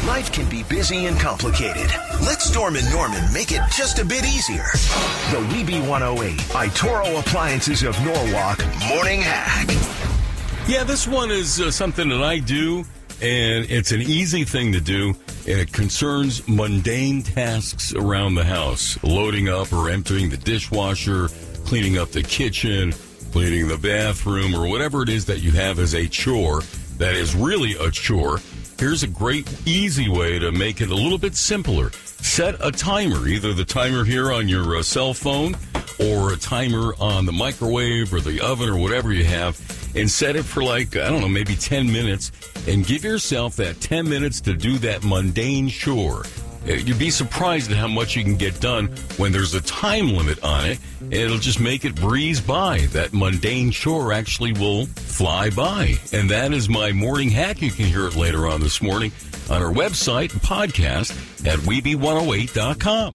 Life can be busy and complicated. Let Storm and Norman make it just a bit easier. The Weeby 108 by Toro Appliances of Norwalk Morning Hack. Yeah, this one is something that I do, and it's an easy thing to do, and it concerns mundane tasks around the house. Loading up or emptying the dishwasher, cleaning up the kitchen, cleaning the bathroom, or whatever it is that you have as a chore that is really a chore. Here's a great, easy way to make it a little bit simpler. Set a timer, either the timer here on your cell phone or a timer on the microwave or the oven or whatever you have, and set it for maybe 10 minutes, and give yourself that 10 minutes to do that mundane chore. You'd be surprised at how much you can get done when there's a time limit on it. It'll just make it breeze by. That mundane chore actually will fly by. And that is my morning hack. You can hear it later on this morning on our website and podcast at Weeby108.com.